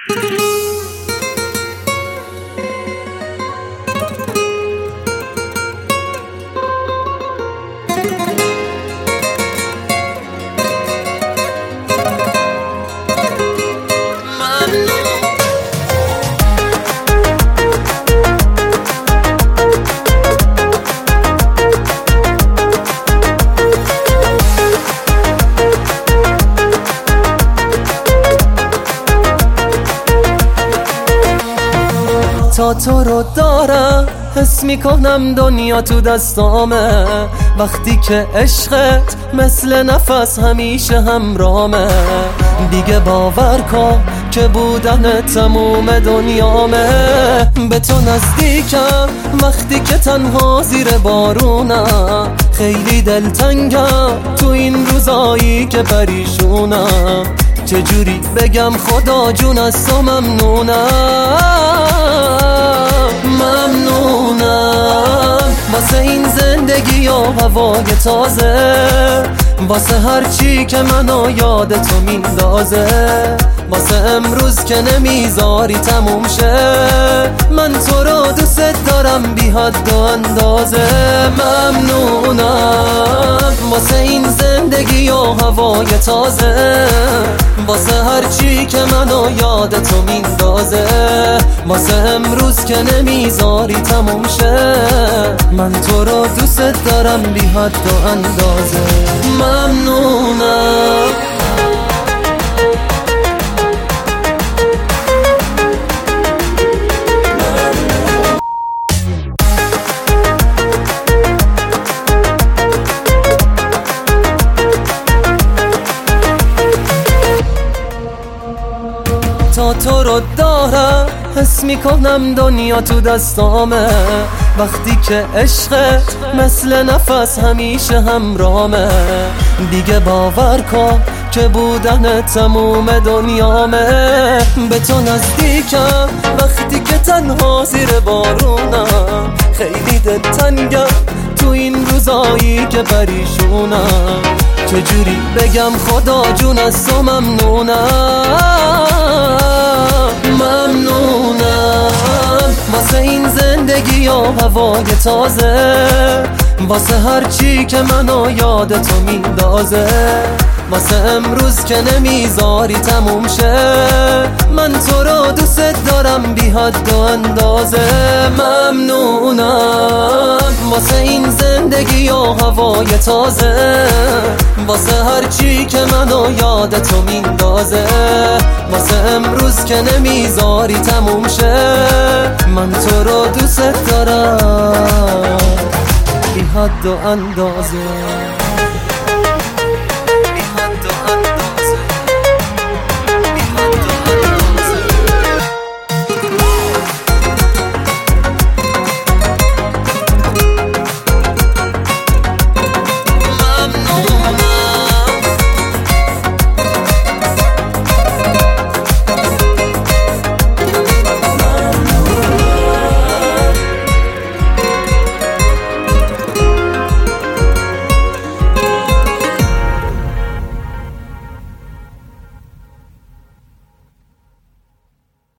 تا تو رو دارم حس میکنم دنیا تو دستامه، وقتی که عشقت مثل نفس همیشه همرامه. دیگه باور کن که بودن تموم دنیامه. به تو نزدیکم وقتی که تنها زیر بارونم، خیلی دلتنگم تو این روزایی که پریشونم. چجوری بگم خدا جون از تو ممنونم واسه این زندگی و هوای تازه، واسه هر چی که منو یاد تو میندازه، واسه امروز که نمیذاری تموم شه. من تو رو دوست دارم بی حد و اندازه. ممنونم واسه این زندگی و هوای تازه، واسه هر چی که منو یاد تو میندازه، واسه امروز که نمیذاری تموم شه. من تو رو دوست دارم بی حد و اندازه. ممنونم تا تو رو دارم حس میکنم دنیا تو دستامه، وقتی که عشقت مثل نفس همیشه همرامه. دیگه باور کن که بودن تموم دنیامه. به تو نزدیکم وقتی که تنها زیر بارونم، خیلی دلتنگم تو این روزایی که پریشونم. چجوری بگم خدا جون از تو ممنونم واسه این زندگی و هوای تازه، واسه هر چی که منو یاد تو میندازه، واسه امروز که نمیذاری تموم شه. من تو رو دوست دارم بی حد و اندازه. ممنونم واسه این زندگی و هوای تازه، واسه هر چی که منو یاد تو میندازه، واسه امروز که نمیذاری تموم شه. من تو رو دوست دارم بی حد و اندازه.